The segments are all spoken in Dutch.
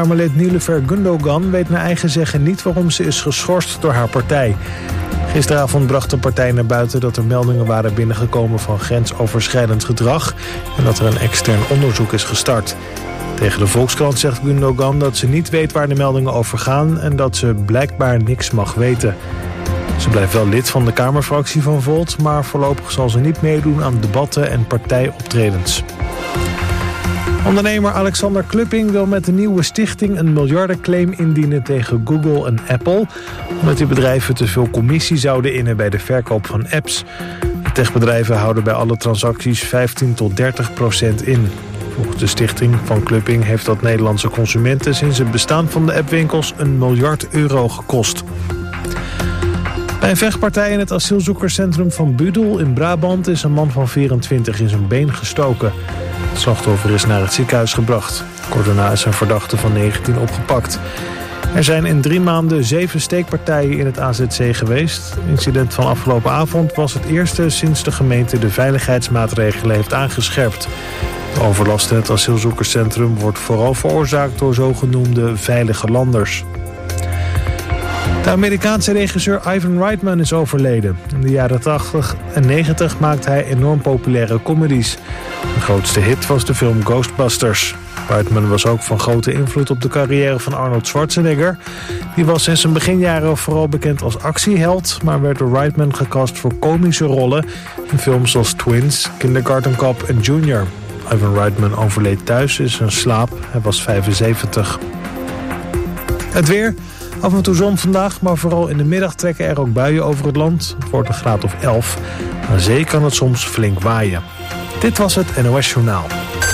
Kamerlid Niloufer Gundogan weet naar eigen zeggen niet waarom ze is geschorst door haar partij. Gisteravond bracht de partij naar buiten dat er meldingen waren binnengekomen van grensoverschrijdend gedrag en dat er een extern onderzoek is gestart. Tegen de Volkskrant zegt Gundogan dat ze niet weet waar de meldingen over gaan en dat ze blijkbaar niks mag weten. Ze blijft wel lid van de Kamerfractie van Volt, maar voorlopig zal ze niet meedoen aan debatten en partijoptredens. Ondernemer Alexander Klupping wil met de nieuwe stichting een miljardenclaim indienen tegen Google en Apple, omdat die bedrijven te veel commissie zouden innen bij de verkoop van apps. De techbedrijven houden bij alle transacties 15-30% in. Volgens de stichting van Klupping heeft dat Nederlandse consumenten sinds het bestaan van de appwinkels €1 miljard gekost. Bij een vechtpartij in het asielzoekerscentrum van Budel in Brabant is een man van 24 in zijn been gestoken. Het slachtoffer is naar het ziekenhuis gebracht. Kort daarna is een verdachte van 19 opgepakt. Er zijn in 3 maanden 7 steekpartijen in het AZC geweest. Het incident van afgelopen avond was het eerste sinds de gemeente de veiligheidsmaatregelen heeft aangescherpt. De overlast in het asielzoekerscentrum wordt vooral veroorzaakt door zogenoemde veilige landers. De Amerikaanse regisseur Ivan Reitman is overleden. In de jaren 80 en 90 maakte hij enorm populaire comedies. De grootste hit was de film Ghostbusters. Reitman was ook van grote invloed op de carrière van Arnold Schwarzenegger. Die was in zijn beginjaren vooral bekend als actieheld, maar werd door Reitman gecast voor komische rollen in films als Twins, Kindergarten Cop en Junior. Ivan Reitman overleed thuis in zijn slaap. Hij was 75. Het weer. Af en toe zon vandaag, maar vooral in de middag trekken er ook buien over het land. Het wordt een graad of 11. Aan zee kan het soms flink waaien. Dit was het NOS Journaal.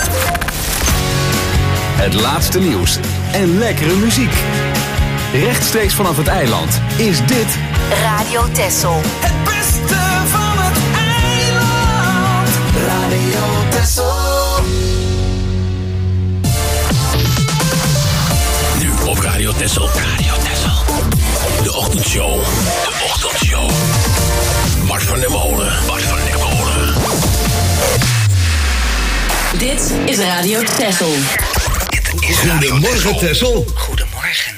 Het laatste nieuws en lekkere muziek. Rechtstreeks vanaf het eiland is dit Radio Texel. Het beste van het eiland. Radio Texel. Nu op Radio Texel. Radio Texel. De ochtendshow. De ochtendshow. Bart van der Molen. Bart van der Molen. Dit is Radio Texel. Goedemorgen Texel. Goedemorgen.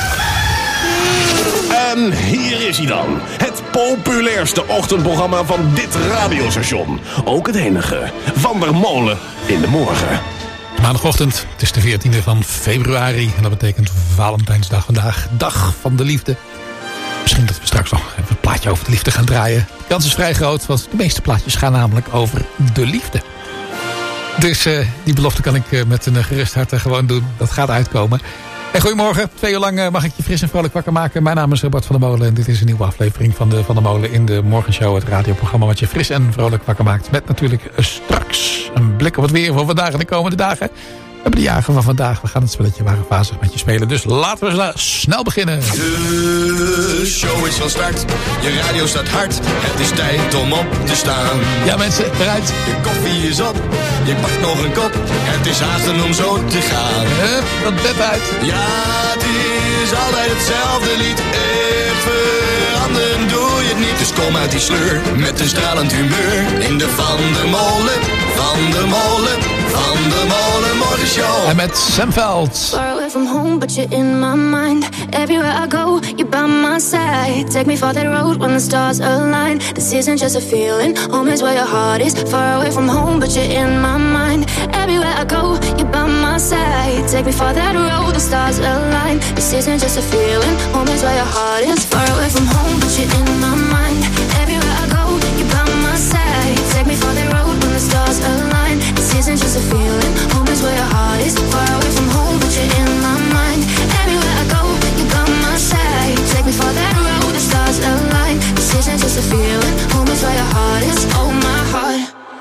En hier is hij dan. Het populairste ochtendprogramma van dit radiostation. Ook het enige. Van der Molen in de morgen. Maandagochtend, het is de 14e van februari. En dat betekent Valentijnsdag vandaag. Dag van de liefde. Misschien dat we straks nog even een plaatje over de liefde gaan draaien. De kans is vrij groot, want de meeste plaatjes gaan namelijk over de liefde. Dus die belofte kan ik met een gerust hart gewoon doen. Dat gaat uitkomen. En goedemorgen. 2 uur lang mag ik je fris en vrolijk wakker maken. Mijn naam is Bart van der Molen en dit is een nieuwe aflevering van de Van der Molen in de Morgenshow. Het radioprogramma wat je fris en vrolijk wakker maakt. Met natuurlijk straks een blik op het weer voor vandaag en de komende dagen. We hebben de jagen van vandaag. We gaan het spelletje wagenfazig met je spelen. Dus laten we snel beginnen. De show is van start. Je radio staat hard. Het is tijd om op te staan. Ja mensen, eruit. Je koffie is op. Je pakt nog een kop. Het is haasten om zo te gaan. Hup, dat bed uit. Ja, het is altijd hetzelfde lied. Echt veranderen doe je het niet. Dus kom uit die sleur met een stralend humeur. In de Van der Molen, Van der Molen, Van der Molen morgenshow. En met Sam Veld. Far away from home, but you're in my mind. Everywhere I go, you're by my side. Take me for that road when the stars align. This isn't just a feeling, home is where your heart is. Far away from home, but you're in my mind. Everywhere I go, you're by my side. Take me for that road, the stars align. This isn't just a feeling, home is where your heart is. Far away from home, but you're in my mind. Everywhere I go, you're by my side. Take me for that road when the stars align. This isn't just a feeling, home is where your heart is. Far away from home, but you're in my mind. Everywhere I go, you're by my side. Take me for that road, the stars align. This isn't just a feeling, home is where your heart is. Oh, my heart.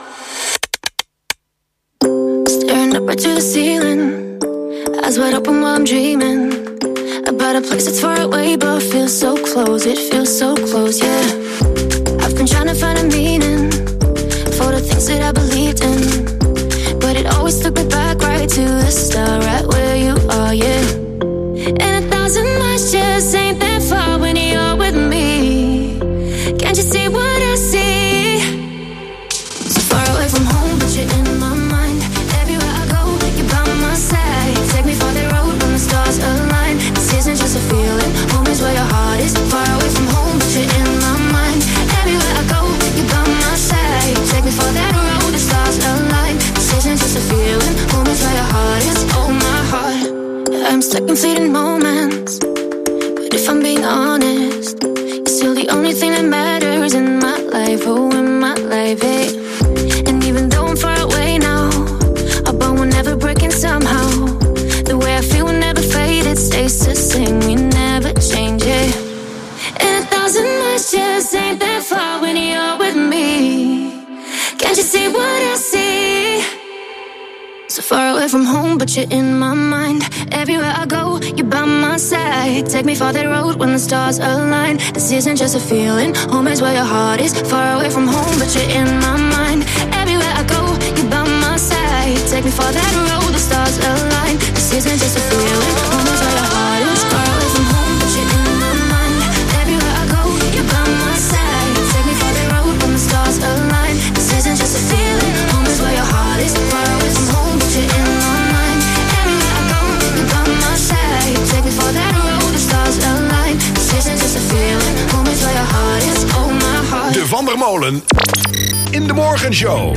Staring up right to the ceiling, eyes wide open while I'm dreaming about a place that's far away but feels so close. It feels so close, yeah. I've been trying to find a meaning for the things that I believed in, but it always took me back right to the start, right where you are, yeah. And 1,000 miles just ain't that far when you're with me. Can't you see what I see? So far away from home, but you're in my mind. Everywhere I go, you're by my side. Take me for that road when the stars I'm stuck in fleeting moments, but if I'm being honest, you're still the only thing that matters in my life. Oh, in my life, hey. And even though I'm far away now, our bond will never break in somehow. The way I feel will never fade, it stays the same, we never change it. And 1,000 miles just ain't that far when you're with me. Can't you see what I see? So far away from home, but you're in my mind. Everywhere I go, you're by my side. Take me for that road when the stars align. This isn't just a feeling, home is where your heart is. Far away from home, but you're in my mind. Everywhere I go, you're by my side. Take me for that road, the stars align. This isn't just a feeling, home is where your heart is. Far away from home, but you're in my mind. Everywhere I go, you're by my side. Take me for that road when the stars align. This isn't just a feeling, home is where your heart is. Far away from home, but you're in my mind. Everywhere I go, you're by my side. Take me for that road, the stars align. This isn't just a feeling, home is where your heart is. Oh, my heart. De Van der Molen in de Morgenshow.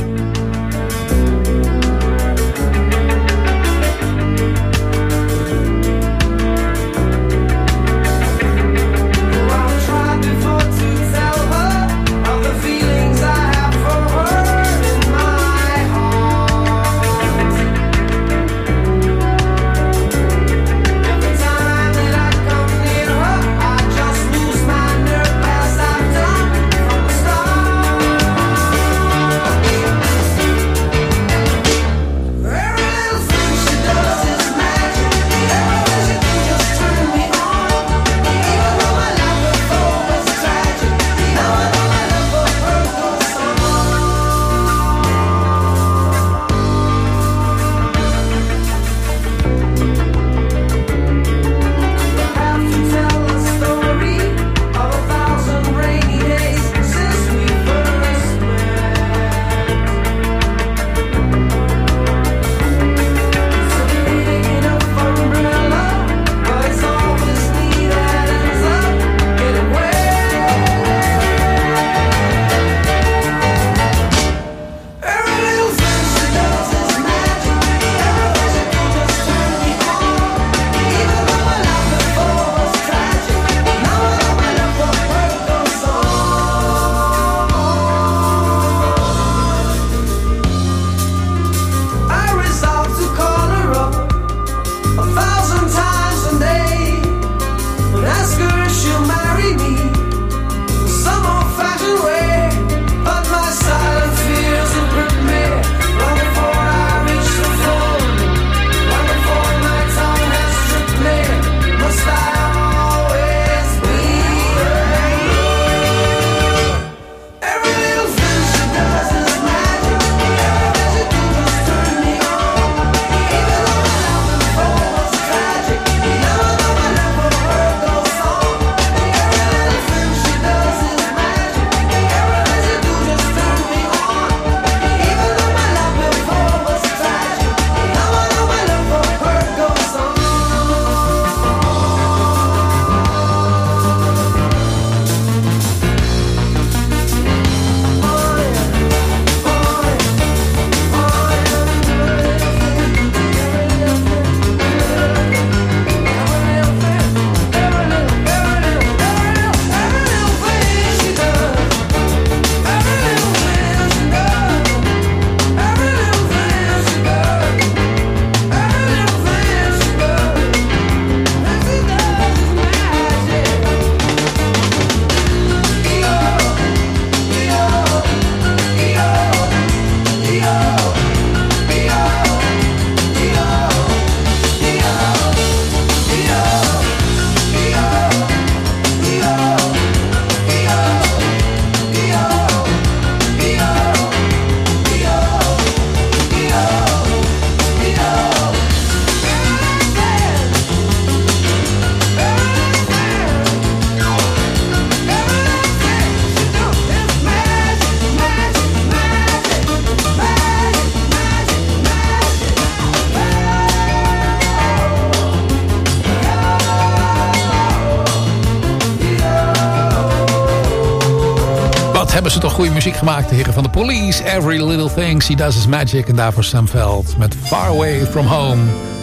Hebben ze toch goede muziek gemaakt, de heren van de Police. Every Little Thing She Does Is Magic. En daarvoor Sam Veld met Far Away From Home.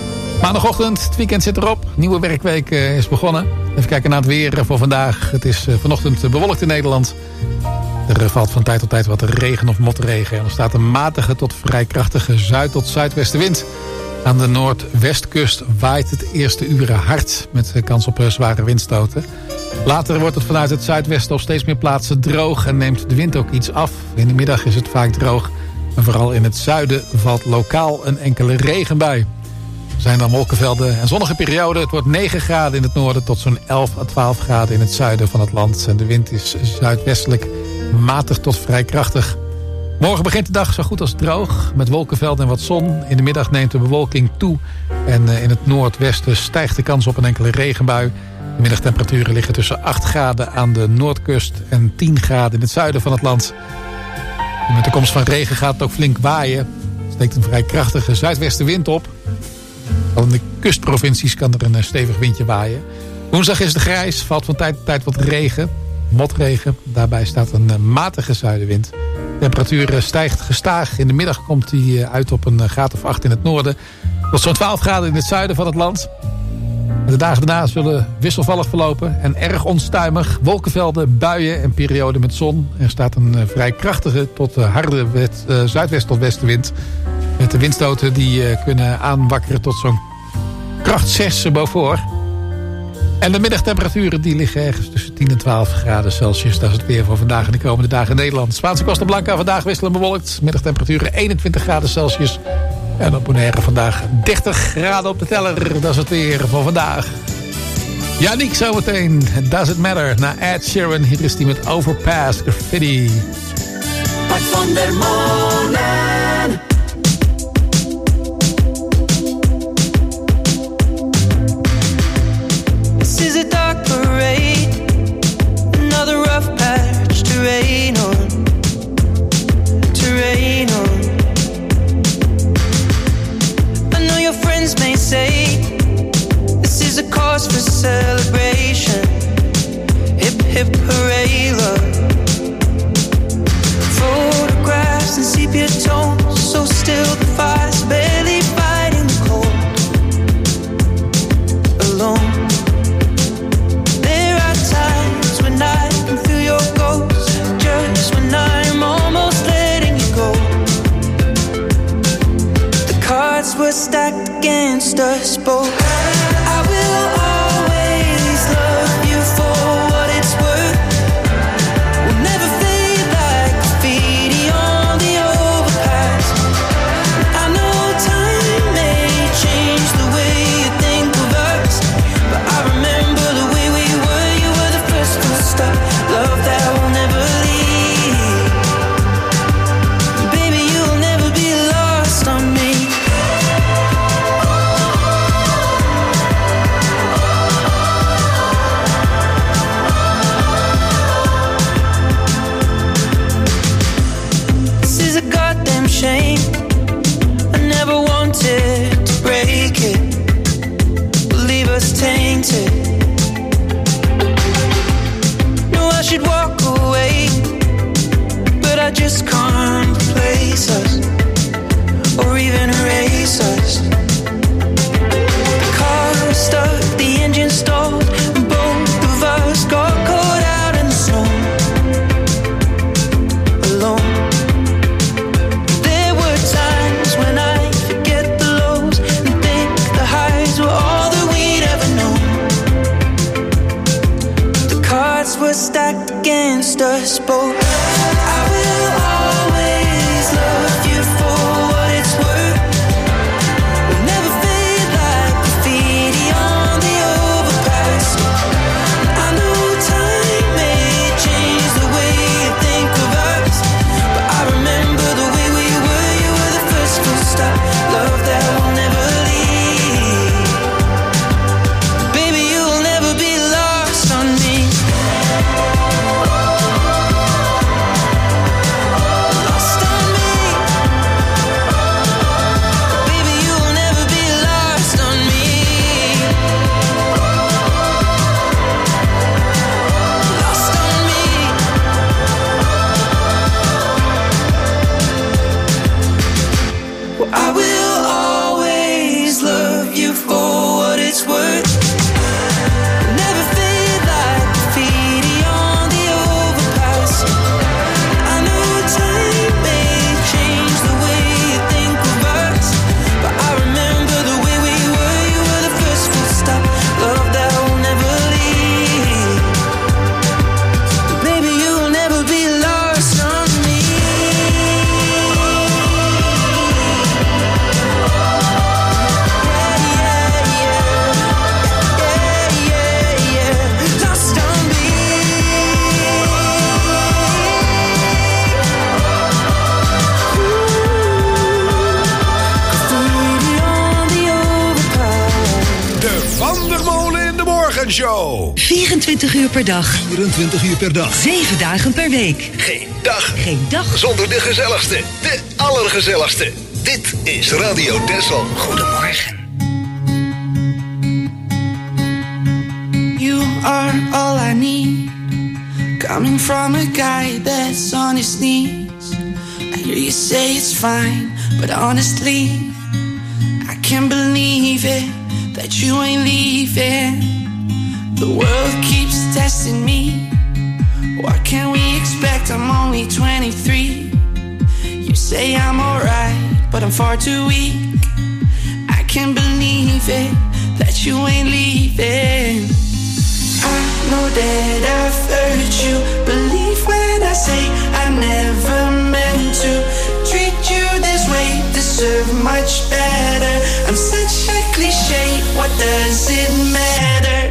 Maandagochtend, het weekend zit erop. Nieuwe werkweek is begonnen. Even kijken naar het weer voor vandaag. Het is vanochtend bewolkt in Nederland. Er valt van tijd tot tijd wat regen of motregen. En er staat een matige tot vrij krachtige zuid- tot zuidwestenwind. Aan de noordwestkust waait het eerste uren hard. Met kans op zware windstoten. Later wordt het vanuit het zuidwesten op steeds meer plaatsen droog. En neemt de wind ook iets af. In de middag is het vaak droog. En vooral in het zuiden valt lokaal een enkele regenbui. Er zijn dan wolkenvelden en zonnige perioden. Het wordt 9 graden in het noorden tot zo'n 11 à 12 graden in het zuiden van het land. En de wind is zuidwestelijk matig tot vrij krachtig. Morgen begint de dag zo goed als droog. Met wolkenvelden en wat zon. In de middag neemt de bewolking toe. En in het noordwesten stijgt de kans op een enkele regenbui. De middagtemperaturen liggen tussen 8 graden aan de noordkust en 10 graden in het zuiden van het land. En met de komst van regen gaat het ook flink waaien. Er steekt een vrij krachtige zuidwestenwind op. Al in de kustprovincies kan er een stevig windje waaien. Woensdag is het grijs, valt van tijd tot tijd wat regen. Motregen, daarbij staat een matige zuidenwind. De temperatuur stijgt gestaag. In de middag komt die uit op een graad of 8 in het noorden. Tot zo'n 12 graden in het zuiden van het land. De dagen daarna zullen wisselvallig verlopen en erg onstuimig. Wolkenvelden, buien en perioden met zon. Er staat een vrij krachtige tot harde zuidwest- tot westenwind. Met de windstoten die kunnen aanwakkeren tot zo'n kracht 6 boven. En de middagtemperaturen die liggen ergens tussen 10 en 12 graden Celsius. Dat is het weer voor vandaag en de komende dagen in Nederland. Spaanse Costa Blanca vandaag wisselend bewolkt. Middagtemperaturen 21 graden Celsius. En op Bonaire vandaag 30 graden op de teller. Dat is het weer voor vandaag. Yannick zometeen. Does It Matter? Na Ed Sheeran. Hier is die met Overpass Graffiti. Mart van der Molen. This is a dark parade. Another rough patch to rain on. To rain on. I know your friends may say this is a cause for celebration. Hip hip hooray love. Photographs and sepia tones, so still the fire's barely fighting the cold. Alone. There are times when I can feel your ghost, just when I'm almost letting you go. The cards were stacked against us both. I will always love you for what it's worth. We'll never fade like graffiti on the overpass. I know time may change the way you think of us, but I remember the way we were. You were the first to stop. Love that will never leave. Baby, you'll never be lost on me. This is a goddamn shame. I never wanted to break it, leave us tainted. No, I should walk away, but I just can't replace us or even erase us. The car was stuck, the engine stalled, and both of us got caught out in the snow. Alone. There were times when I forget the lows and think the highs were all that we'd ever known. The cards were stacked against us both. I will always love you for what it's worth. We'll never fade like graffiti on the overpass. I know time may change the way you think of us, but I remember the way we were. You were the first to stop. Love that will never leave. Baby, you will never be lost on me. Morgenshow. 24 uur per dag. 24 uur per dag. 7 dagen per week. Geen dag. Geen dag zonder de gezelligste. De allergezelligste. Dit is Radio Texel. Goedemorgen. You are all I need. Coming from a guy that's on his knees. I hear you say it's fine, but honestly, I can't believe it that you ain't leaving. The world keeps testing me. What can we expect? I'm only 23. You say I'm alright, but I'm far too weak. I can't believe it that you ain't leaving. I know that I've hurt you. Believe when I say I never meant to treat you this way. Deserve much better. I'm such a cliche. What does it matter?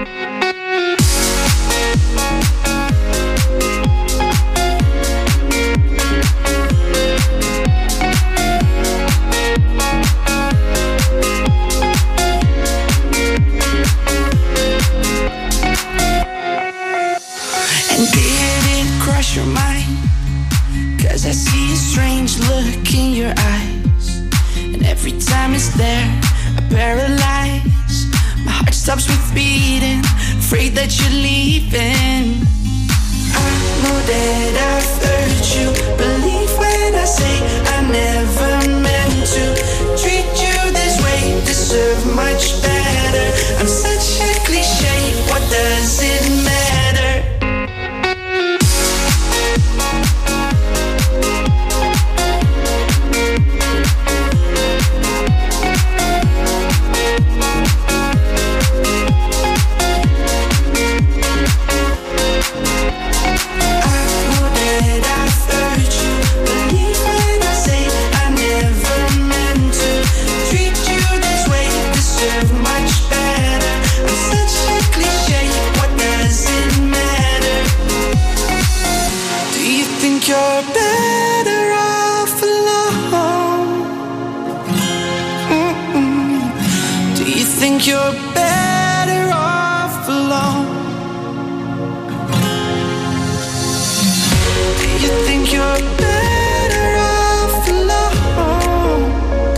Your mind, 'cause I see a strange look in your eyes, and every time it's there I paralyze. My heart stops with beating, afraid that you're leaving. I know that I've hurt you. Believe when I say I never meant to treat you this way. Deserve much better. I'm such a cliche. What does it matter? You're better off alone. Do you think you're better off alone? Do you think you're better off alone?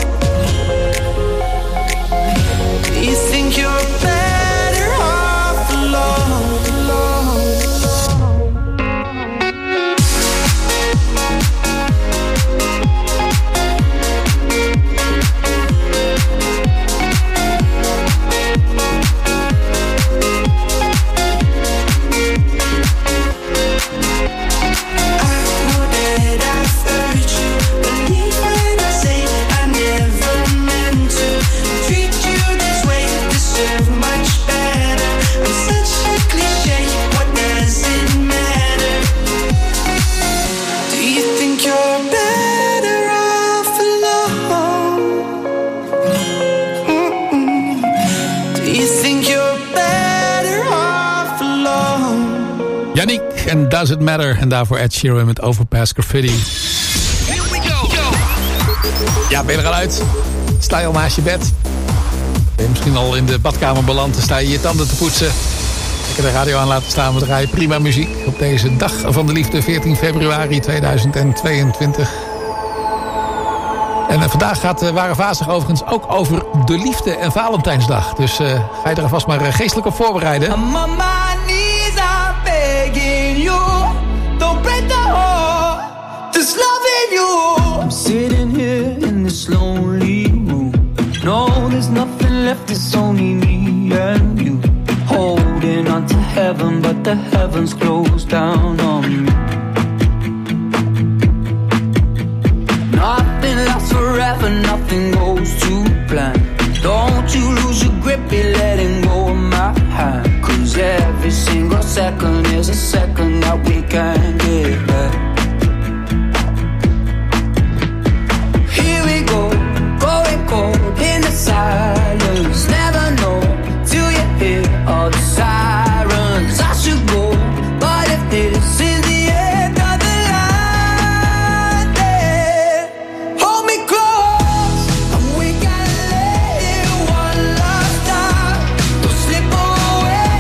Do you think you're better off alone? Yannick en Does It Matter. En daarvoor Ed Sheeran met Overpass Graffiti. Ja, ben je er al uit? Sta je al naast je bed? Ben je misschien al in de badkamer beland? Dan sta je je tanden te poetsen. Lekker de radio aan laten staan. We draaien prima muziek op deze dag van de liefde, 14 februari 2022. En vandaag gaat Ware Vazig overigens ook over de liefde en Valentijnsdag. Dus ga je er alvast maar geestelijk op voorbereiden. I'm on my knees, I'm begging you. Don't break the heart, just loving you. I'm sitting here in this lonely room. No, there's nothing left, it's only me and you. Holding on to heaven, but the heavens closed down on me. Nothing lasts forever, nothing goes to plan. Don't you lose your grip, be letting go of my hand. 'Cause every single second is a second that we can't get back. Here we go, going cold in the silence. Never know till you hear all the sirens. I should go, but if this is the end of the line, then hold me close, and we can let it one last time. Don't slip away.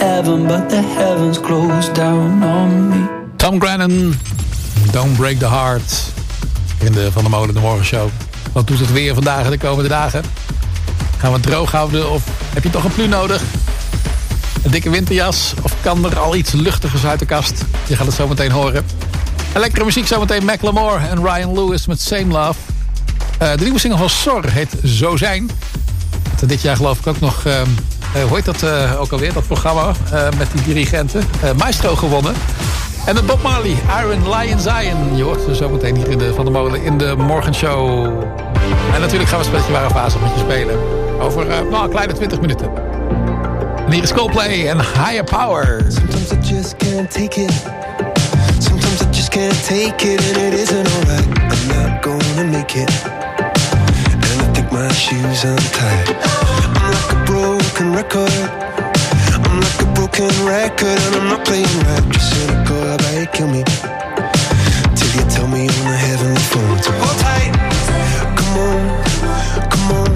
heaven, but the heavens closed down on me. Tom Grennan, Don't Break the Heart. In de Van der Molen de Morgenshow. Wat doet het weer vandaag en de komende dagen? Gaan we het droog houden of heb je toch een plu nodig? Een dikke winterjas of kan er al iets luchtigers uit de kast? Je gaat het zo meteen horen. En lekkere muziek zometeen Macklemore en Ryan Lewis met Same Love. De nieuwe single van Sor heet Zo Zijn. Dit jaar geloof ik ook nog, hoe heet dat ook alweer, dat programma met die dirigenten. Maestro gewonnen. En de Bob Marley, Iron Lion Zion. Je hoort zo meteen hier in de Van der Molen in de morgenshow. En natuurlijk gaan we een spelletje Ware Fase met je spelen. Over een kleine 20 minuten. En hier is Coldplay en Higher Power. Sometimes I just can't take it. Sometimes I just can't take it. And it isn't alright. I'm not gonna make it. And I think my shoes untied. I'm like a broken record. I'm like a broken record. And I'm not playing right. Just cynical, how about you kill me? Till you tell me on the heavenly phone to hold tight. Come on, come on.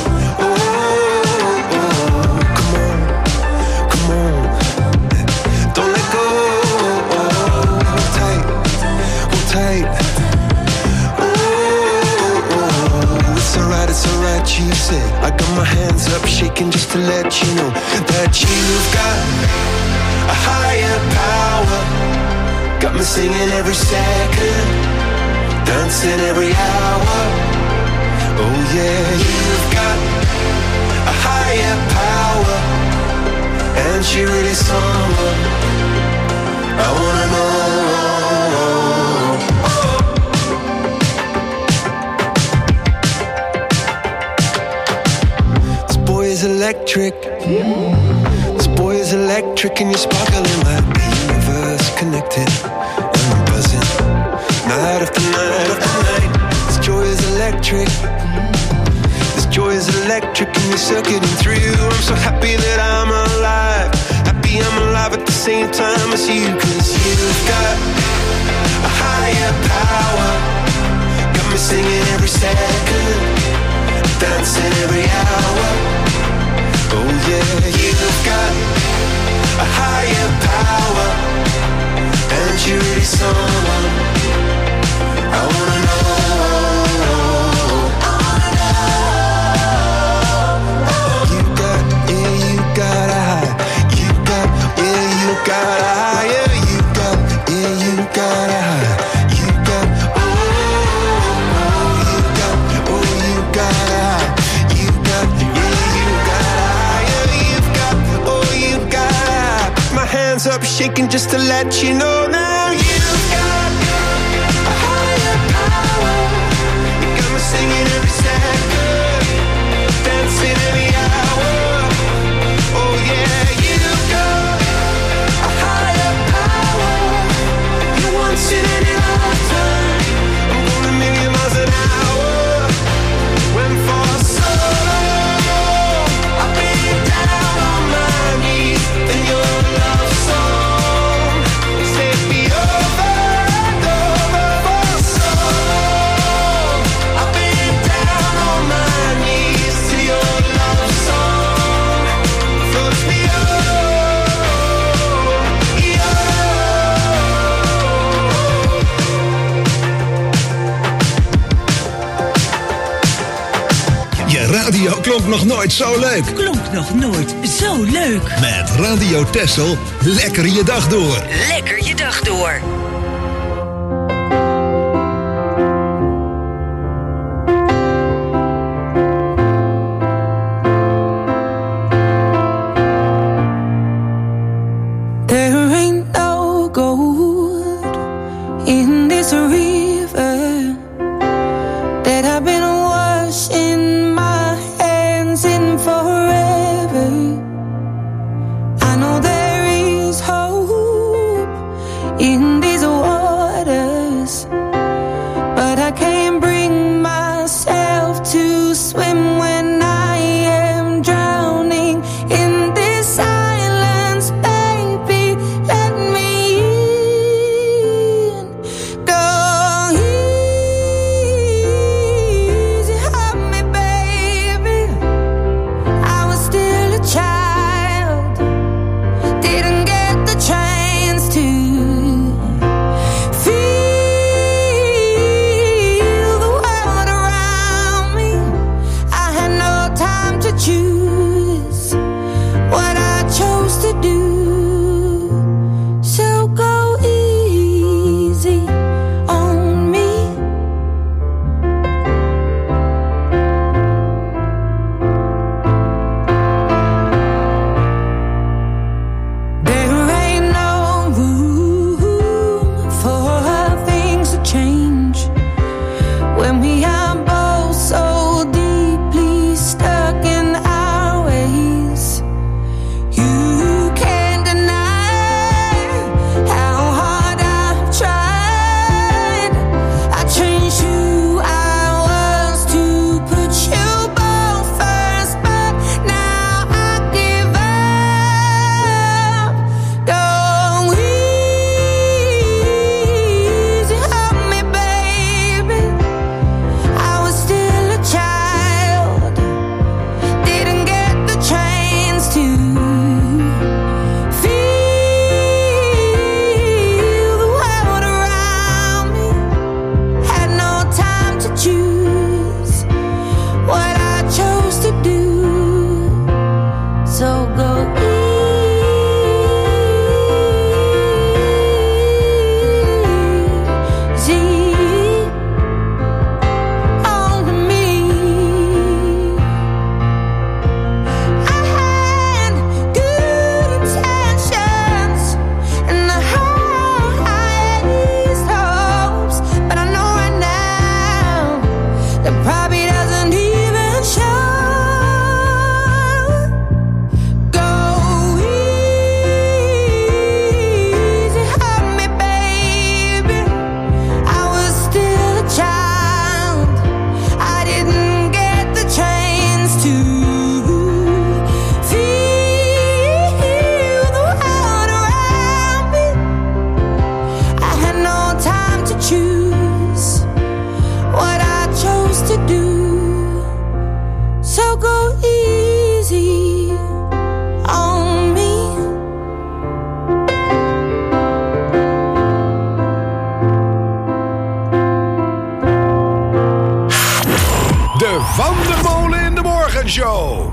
It's alright, you said. I got my hands up shaking just to let you know that you've got a higher power. Got me singing every second, dancing every hour. Oh yeah, you've got a higher power. And she really someone I wanna know. Electric. This boy is electric and you're sparkling like the universe connected. And I'm buzzing night after night after night. This joy is electric. This joy is electric and you're circuiting through. I'm so happy that I'm alive. Happy I'm alive at the same time as you. Cause you've got a higher power. Got me singing every second, dancing every hour. Oh yeah, you've got a higher power. And you're really someone I wanna know. You got, yeah, you got a high. You got, yeah, you got a higher. You got, yeah, you got a high. You got, oh, you got, oh, you got a high. You got, yeah, you got a hands up shaking just to let you know now you've got a higher power. You got me singing every second, dancing every hour. Oh yeah, you've got a higher power. You once in any lifetime. I'm going a million miles an hour. When for so long I've been down on my knees in your love song. Take me over and over for so long. I've been down on my knees to your love song. Floats me Je radio klonk nog nooit zo leuk. Klonk nog nooit zo leuk. Met Radio Texel, lekker je dag door. Lekker je dag door. There ain't no gold in this river that I've been washing my hands in forever. I know there is hope in this Show.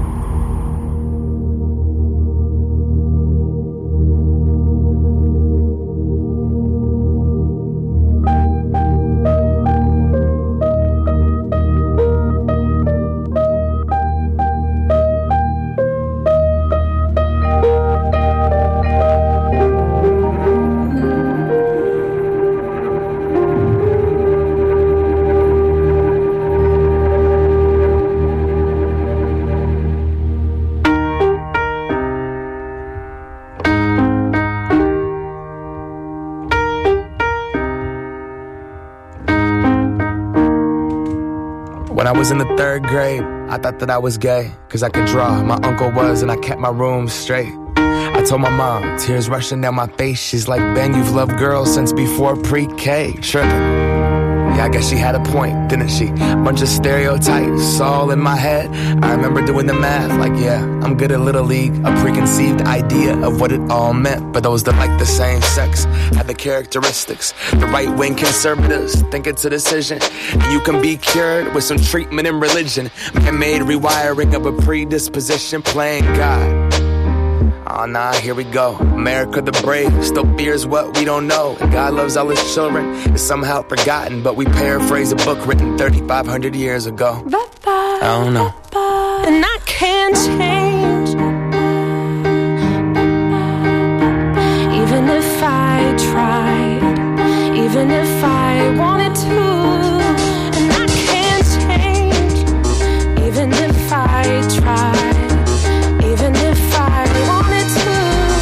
When I was in the 3rd grade, I thought that I was gay, cause I could draw. My uncle was, and I kept my room straight. I told my mom, tears rushing down my face. She's like, Ben, you've loved girls since before pre-K. Trippin'. Yeah, I guess she had a point, didn't she? Bunch of stereotypes all in my head. I remember doing the math, like, yeah, I'm good at Little League. A preconceived idea of what it all meant. But those that like the same sex have the characteristics. The right-wing conservatives think it's a decision. You can be cured with some treatment in religion. Man-made rewiring of a predisposition, playing God. Oh, nah, here we go. America the brave still fears what we don't know. And God loves all his children. It's somehow forgotten, but we paraphrase a book written 3,500 years ago. I don't know. And I can't change. Even if I tried, even if I wanted to. And I can't change. Even if I tried, even if I wanted to.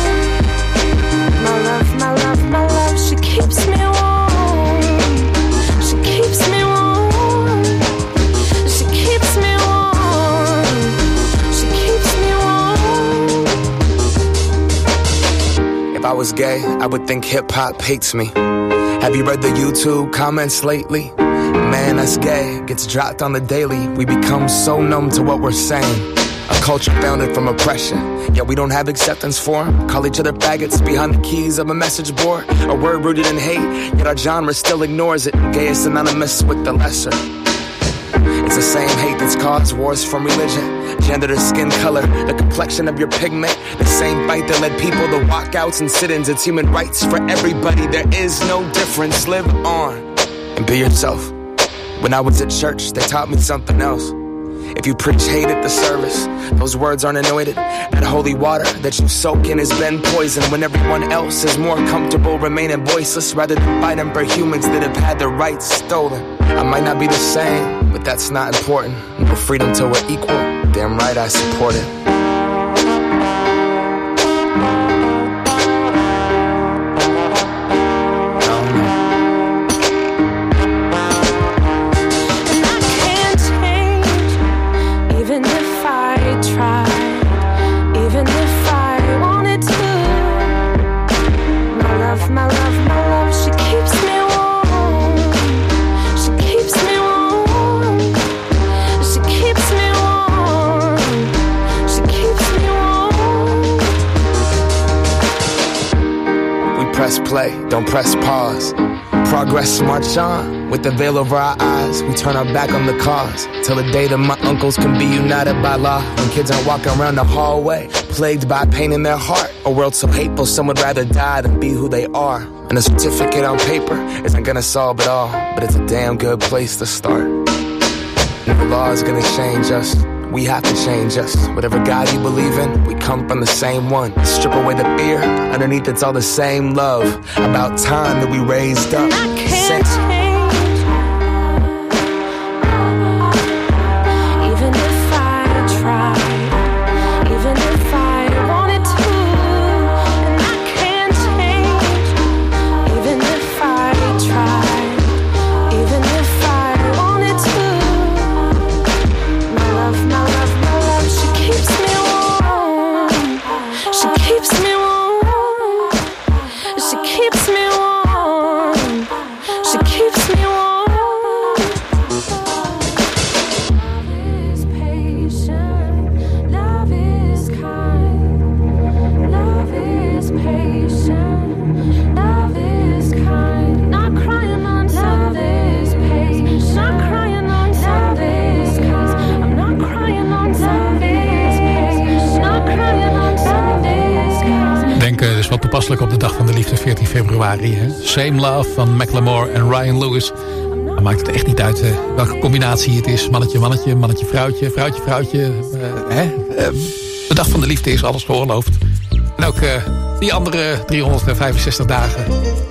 My love, she keeps me warm. She keeps me warm. She keeps me warm. She keeps me warm. If I was gay, I would think hip-hop hates me. Have you read the YouTube comments lately? Man, that's gay. Gets dropped on the daily. We become so numb to what we're saying. A culture founded from oppression, yet we don't have acceptance for them. Call each other faggots behind the keys of a message board. A word rooted in hate, yet our genre still ignores it. Gay is synonymous with the lesser. It's the same hate that's caused wars from religion, gender to skin color, the complexion of your pigment. The same fight that led people to walkouts and sit-ins. It's human rights for everybody. There is no difference. Live on and be yourself. When I was at church, they taught me something else. If you preach hate at the service, those words aren't anointed. That holy water that you soak in has been poisoned. When everyone else is more comfortable remaining voiceless, rather than fighting for humans that have had their rights stolen. I might not be the same, but that's not important. No freedom till we're equal. Damn right I support it. Play, don't press pause. Progress march on. With the veil over our eyes, we turn our back on the cause. Till the day that my uncles can be united by law. When kids aren't walking around the hallway, plagued by pain in their heart. A world so hateful, some would rather die than be who they are. And a certificate on paper isn't gonna solve it all, but it's a damn good place to start. And the law is gonna change us. We have to change us. Whatever God you believe in, we come from the same one. Strip away the fear, underneath it's all the same love. About time that we raised up. I can't change. Even if I tried, even if I wanted to. And I can't change. Even if I tried, even if I wanted to. My love, she keeps me warm. She keeps me warm. She keeps me warm. She keeps me warm. Love is patient. Love is kind. Love is patient. Love is kind. Not crying on love is patient. Not crying on love is kind. I'm not crying on love. toepasselijk op de dag van de liefde, 14 februari. Hè? Same Love van Macklemore en Ryan Lewis. Dan maakt het echt niet uit welke combinatie het is. Mannetje, mannetje, mannetje, vrouwtje, vrouwtje, vrouwtje. De dag van de liefde is alles geoorloofd. En ook die andere 365 dagen.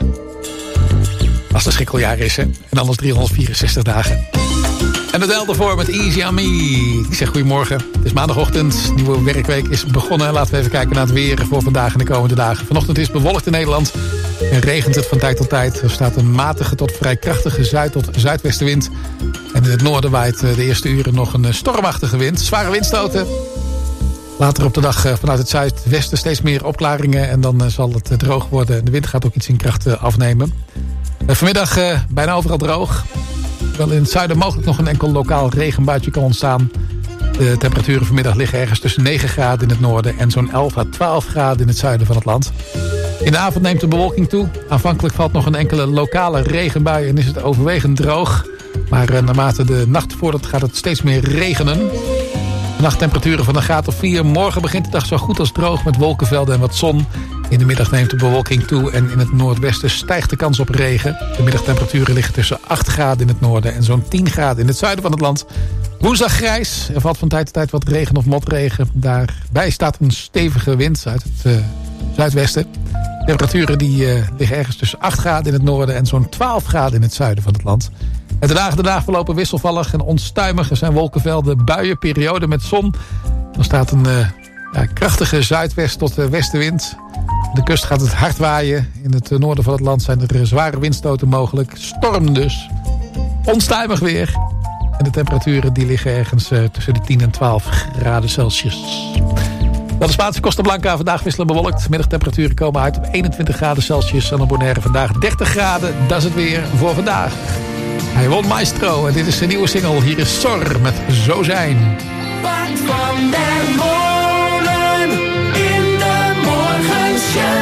Als het schrikkeljaar is, hè. En anders 364 dagen. En dat helpt ervoor met Easy on Me. Ik zeg goedemorgen. Het is maandagochtend. De nieuwe werkweek is begonnen. Laten we even kijken naar het weer voor vandaag en de komende dagen. Vanochtend is het bewolkt in Nederland. En regent het van tijd tot tijd. Er staat een matige tot vrij krachtige zuid- tot zuidwestenwind. En in het noorden waait de eerste uren nog een stormachtige wind. Zware windstoten. Later op de dag vanuit het zuidwesten steeds meer opklaringen. En dan zal het droog worden. De wind gaat ook iets in kracht afnemen. Vanmiddag bijna overal droog. Wel in het zuiden mogelijk nog een enkel lokaal regenbuitje kan ontstaan. De temperaturen vanmiddag liggen ergens tussen 9 graden in het noorden... en zo'n 11 à 12 graden in het zuiden van het land. In de avond neemt de bewolking toe. Aanvankelijk valt nog een enkele lokale regenbui en is het overwegend droog. Maar naarmate de nacht vordert gaat het steeds meer regenen. De nachttemperaturen van een graad of 4. Morgen begint de dag zo goed als droog met wolkenvelden en wat zon. In de middag neemt de bewolking toe en in het noordwesten stijgt de kans op regen. De middagtemperaturen liggen tussen 8 graden in het noorden en zo'n 10 graden in het zuiden van het land. Woensdag grijs. Er valt van tijd tot tijd wat regen of motregen. Daarbij staat een stevige wind uit het zuidwesten. Temperaturen die liggen ergens tussen 8 graden in het noorden en zo'n 12 graden in het zuiden van het land. En de dagen daarna verlopen wisselvallig en onstuimig. Er zijn wolkenvelden, buien, perioden met zon. Er staat een krachtige zuidwest tot westenwind. Op de kust gaat het hard waaien. In het noorden van het land zijn er zware windstoten mogelijk. Storm dus. Onstuimig weer. En de temperaturen die liggen ergens tussen de 10 en 12 graden Celsius. Dat is Spaanse Costa Blanca. Vandaag wisselen bewolkt. Middagtemperaturen komen uit op 21 graden Celsius. En op Bonaire vandaag 30 graden. Dat is het weer voor vandaag. Hij won Maestro. En dit is zijn nieuwe single. Hier is Sor met Zo Zijn. Wat van der Molen in de morgenshow.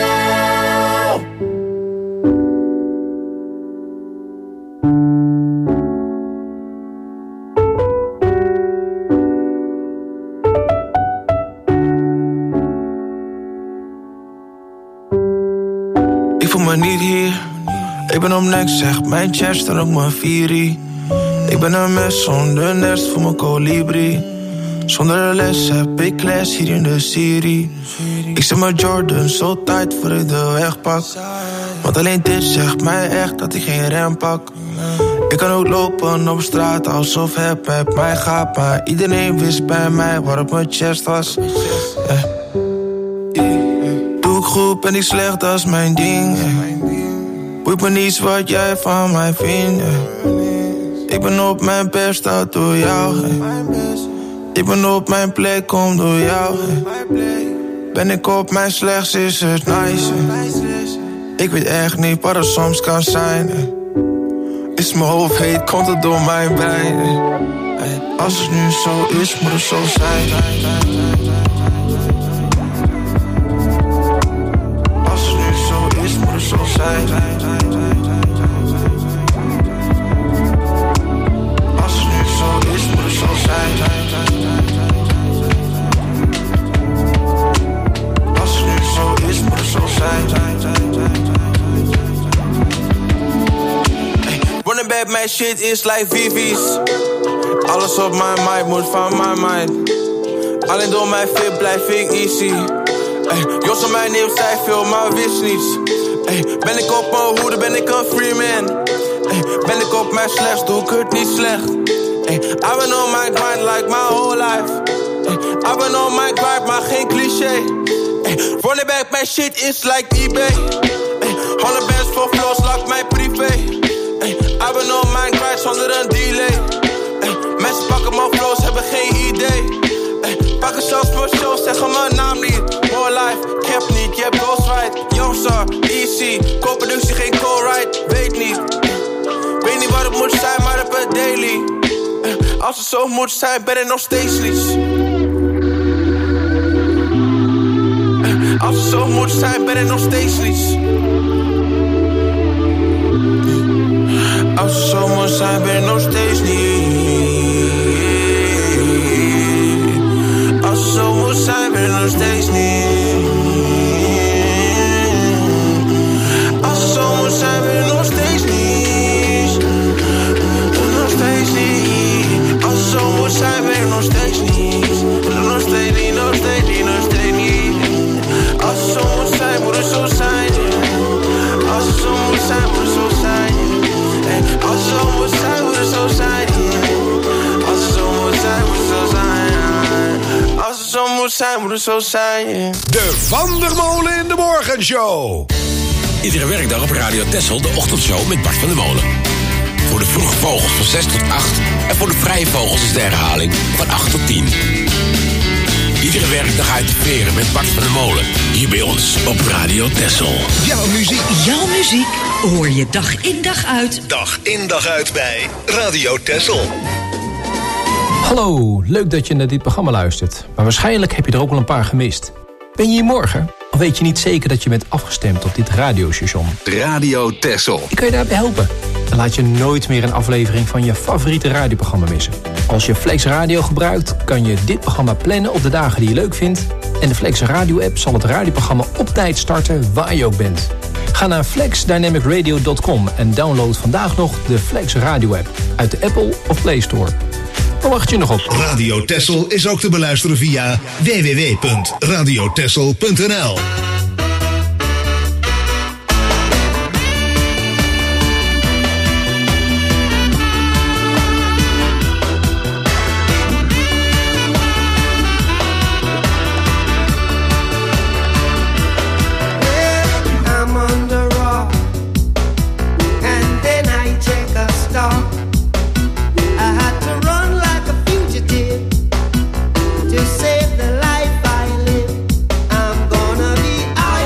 Ik voel me niet hier. Ik ben op niks, zeg mijn chest en ook mijn vierie. Ik ben een mes zonder nest voor mijn kolibrie. Zonder les heb ik les hier in de serie. Ik zet mijn Jordan zo tight voor ik de weg pak. Want alleen dit zegt mij echt dat ik geen rem pak. Ik kan ook lopen op straat alsof het mij gaat. Maar iedereen wist bij mij waarop mijn chest was. Doe ik goed, ben ik slecht, dat is mijn ding. Boeit me niets wat jij van mij vindt. Ik ben op mijn best, dat door jou. Ik ben op mijn plek, kom door jou. Ben ik op mijn slechts, is het nice. Ik weet echt niet wat het soms kan zijn. Is mijn hoofd heet, komt het door mijn brein. Als het nu zo is, moet het zo zijn. Als het nu zo is, moet het zo zijn. Als het nu zo is, moet het zo zijn. Als het nu zo is, moet het zo zijn. Running back, my shit is like VV's. Alles op mijn mind moet van mijn mind. Alleen door mijn fit blijf ik easy. Jos en mijn neef zei veel, maar wist niets. Ben ik op mijn hoede, ben ik een free man. Ben ik op mijn slechts, doe ik het niet slecht. I been on my grind like my whole life. I been on my grind, maar geen cliché. Running back, my shit is like eBay. 100 bands voor flows, like mijn privé. I been on my grind zonder een delay. Mensen pakken mijn flows, hebben geen idee. Pakken zelfs mijn shows, zeggen mijn naam niet. More life, cap niet, je hebt ghostwrite. Youngstar, easy, co-productie, geen co-write. Weet niet wat het moet zijn, maar op het daily. Als het zo moet zijn, ben ik nog steeds niets. Als het zo moet zijn, ben ik nog steeds niets. Als het zo moet zijn, ben ik nog steeds niet. Als het zo moet zijn, ben ik nog steeds niet. zijn, moet het zo zijn, yeah. De Van der Molen in de Morgenshow. Iedere werkdag op Radio Texel de ochtendshow met Bart van der Molen. Voor de vroege vogels van 6 tot 8 en voor de vrije vogels is de herhaling van 8 tot 10. Iedere werkdag uit de veren met Bart van der Molen. Hier bij ons op Radio Texel. Jouw muziek. Jouw muziek hoor je dag in dag uit. Dag in dag uit bij Radio Texel. Hallo, leuk dat je naar dit programma luistert. Maar waarschijnlijk heb je er ook wel een paar gemist. Ben je hier morgen? Of weet je niet zeker dat je bent afgestemd op dit radiostation? Radio Texel. Ik kan je daarbij helpen. Dan laat je nooit meer een aflevering van je favoriete radioprogramma missen. Als je Flex Radio gebruikt, kan je dit programma plannen op de dagen die je leuk vindt. En de Flex Radio app zal het radioprogramma op tijd starten waar je ook bent. Ga naar flexdynamicradio.com en download vandaag nog de Flex Radio app uit de Apple of Play Store. Waar wacht je nog op? Radio Texel is ook te beluisteren via www.radiotexel.nl. Save the life I live. I'm gonna be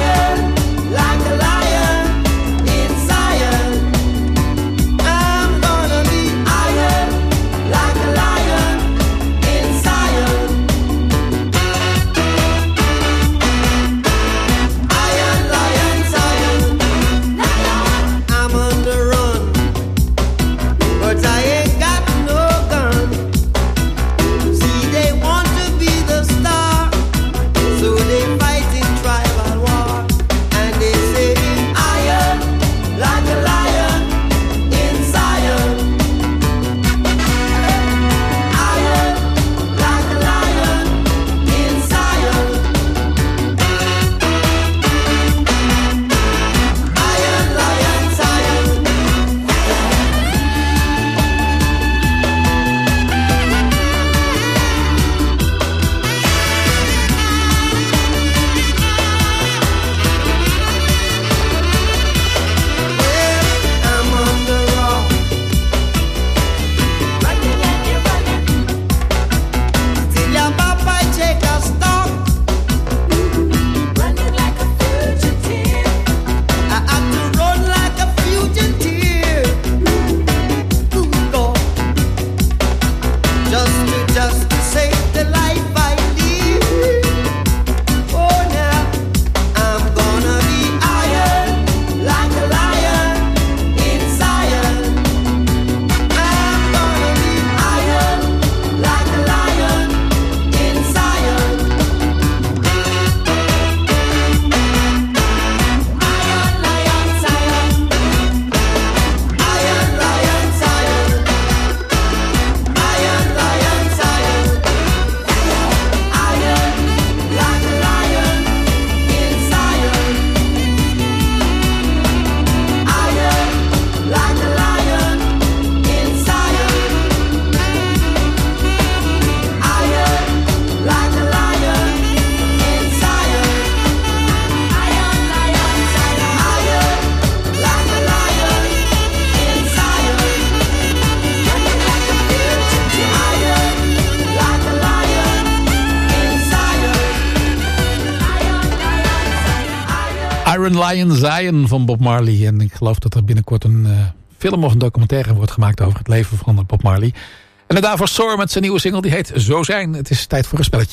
Iron Lion Zion van Bob Marley. En ik geloof dat er binnenkort een film of een documentaire wordt gemaakt over het leven van Bob Marley. En daarvoor Soar met zijn nieuwe single, die heet Zo Zijn. Het is tijd voor een spelletje.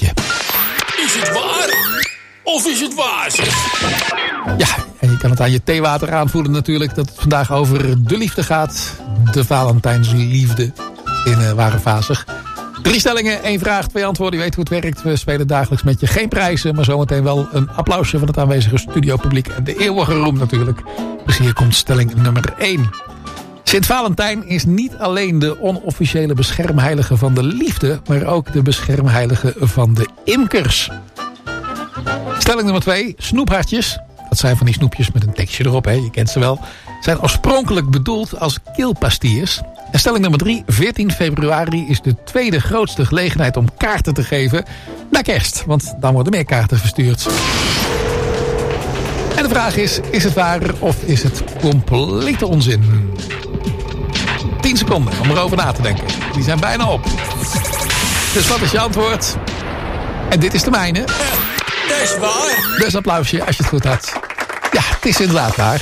Is het waar? Of is het waar? Ja, en je kan het aan je theewater aanvoelen natuurlijk, dat het vandaag over de liefde gaat. De Valentijnsliefde in ware fazig. 3 stellingen, 1 vraag, 2 antwoorden. Je weet hoe het werkt. We spelen dagelijks met je geen prijzen, maar zometeen wel een applausje van het aanwezige studiopubliek. En de eeuwige roem natuurlijk. Dus hier komt stelling nummer 1. Sint Valentijn is niet alleen de onofficiële beschermheilige van de liefde, maar ook de beschermheilige van de imkers. Stelling nummer 2. Snoephartjes, dat zijn van die snoepjes met een tekstje erop, hè, je kent ze wel, zijn oorspronkelijk bedoeld als keelpastilles. En stelling nummer 3. 14 februari is de tweede grootste gelegenheid om kaarten te geven na kerst. Want dan worden meer kaarten verstuurd. En de vraag is het waar of is het complete onzin? 10 seconden om erover na te denken. Die zijn bijna op. Dus wat is je antwoord? En dit is de mijne. Dat is waar. Dus applausje als je het goed had. Ja, het is inderdaad waar.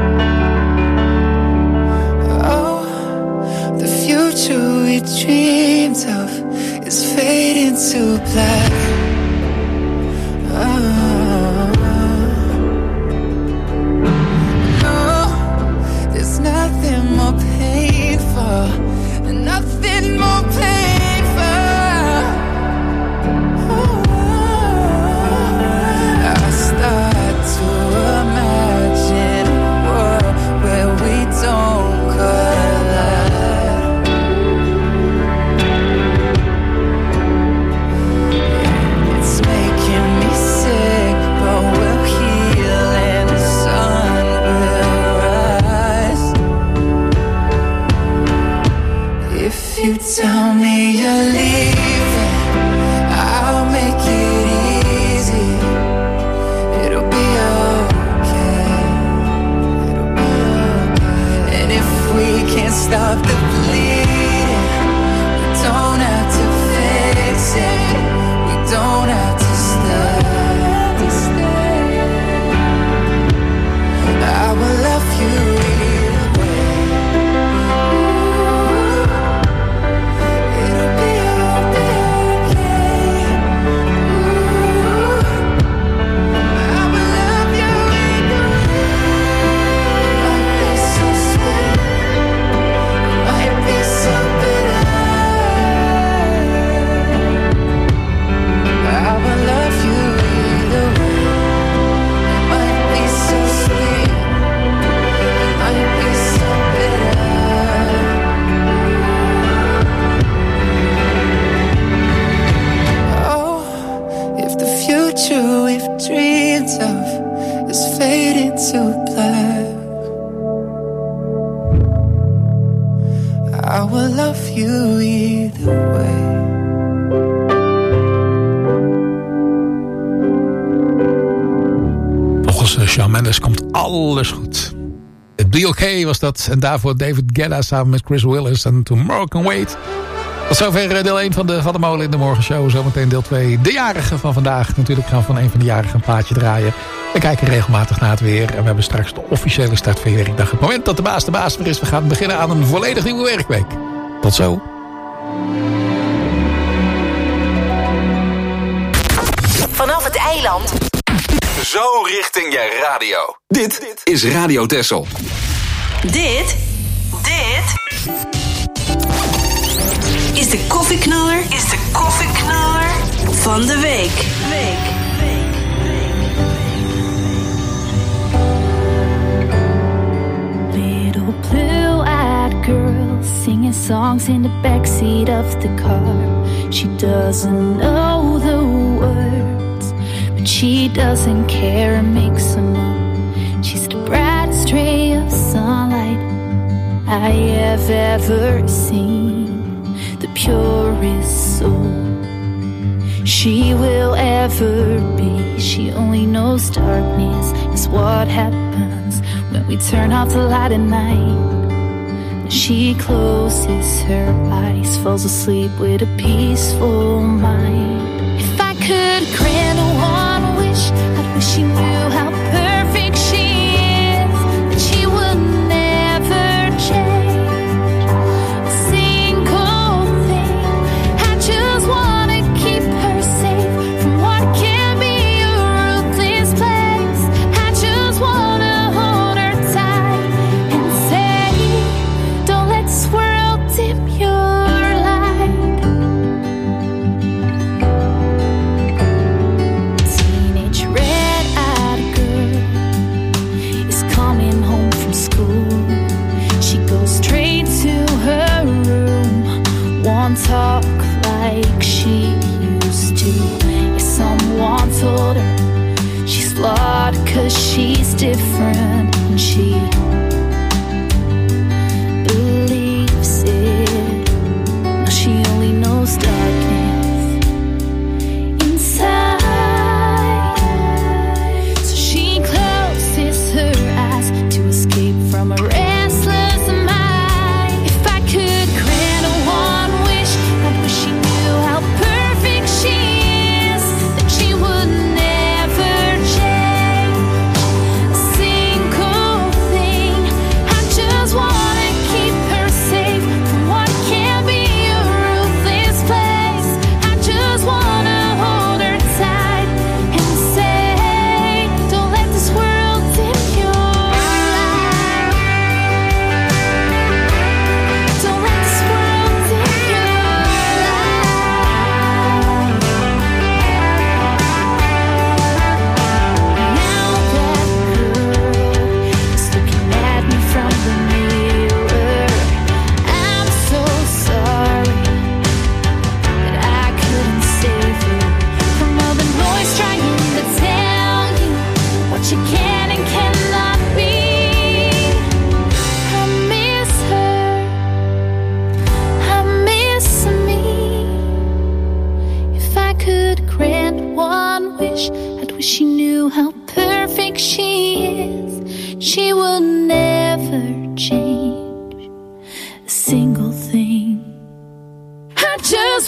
Dream of is fading to black. No, there's nothing more painful, nothing more painful. I start to imagine a world where we don't collide. It's making me sick, but we'll heal and the sun will rise. If you tell me you're leaving, I'll make it easy. It'll be okay. It'll be okay. And if we can't stop the bleeding, we don't have to fix it. We don't have to stay. I will love you either way. It'll be okay. I will love you either way. Might be so sweet, might be so bitter. I will love you either way. It might be so sweet, it might be so bitter. Oh, if the future we've dreamed of is fading to black, I will love you either way. Volgens Shawn Mendes komt alles goed. Het Be Okay was dat. En daarvoor David Guetta samen met Chris Willis en Tomorrow Can Wait. Tot zover deel 1 van de Molen in de Morgenshow. Zometeen deel 2. De jarige van vandaag. Natuurlijk gaan we van een van de jarigen een plaatje draaien. We kijken regelmatig naar het weer. En we hebben straks de officiële start van je werkdag. Het moment dat de baas weer is. We gaan beginnen aan een volledig nieuwe werkweek. Tot zo. Vanaf het eiland. Zo richting je radio. Dit is Radio Texel. Dit is de koffieknaller van de week. Little blue-eyed girl singing songs in the backseat of the car. She doesn't know the words, but she doesn't care and makes them up. She's the brightest ray of sunlight I have ever seen, the purest soul she will ever be. She only knows darkness is what happens when we turn off the light at night. She closes her eyes, falls asleep with a peaceful mind. If I could grant her one wish, I'd wish she knew how perfect she is, that she would never change a single thing. I just wanna keep her safe from what can be a ruthless place. I just wanna hold her tight and say, don't let this world dim your light. Teenage red-eyed girl is coming home from school. She goes straight to her room, won't talk like she used to. If someone told her she's flawed 'cause she's different, and she believes it. No, she only knows darkness inside. So she closes her eyes to escape from a restless mind. If I could grant her one wish, I'd wish she knew how perfect she is, that she would never change a single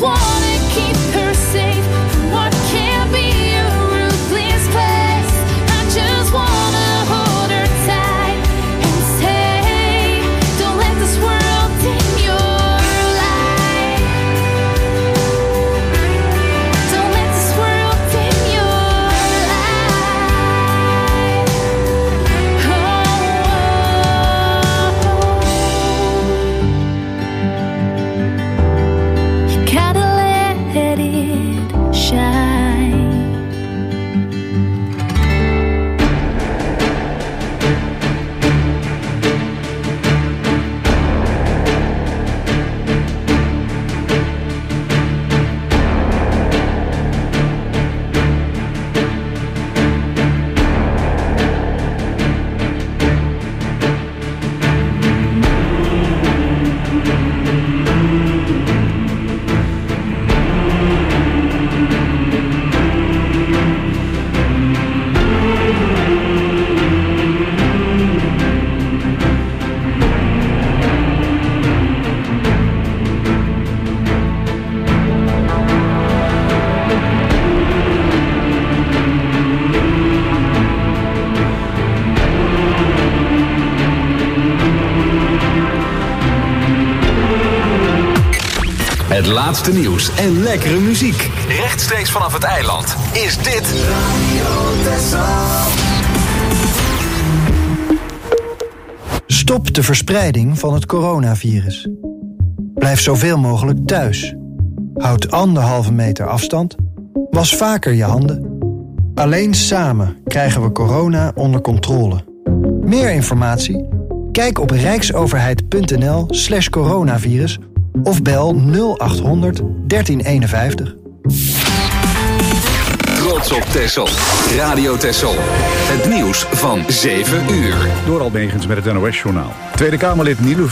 wanna keep her safe from what can be a ruthless place. I just wanna hold her tight and say, don't let this world dim your light. Don't let this world dim your light. You gotta let it shine. Het laatste nieuws en lekkere muziek. Rechtstreeks vanaf het eiland is dit Radio Texel. Stop de verspreiding van het coronavirus. Blijf zoveel mogelijk thuis. Houd 1,5 meter afstand. Was vaker je handen. Alleen samen krijgen we corona onder controle. Meer informatie? Kijk op rijksoverheid.nl/coronavirus of bel 0800 1351. Trots op Texel. Radio Texel. Het nieuws van 7 uur. Door Almegens met het NOS-journaal. Tweede Kamerlid Nielu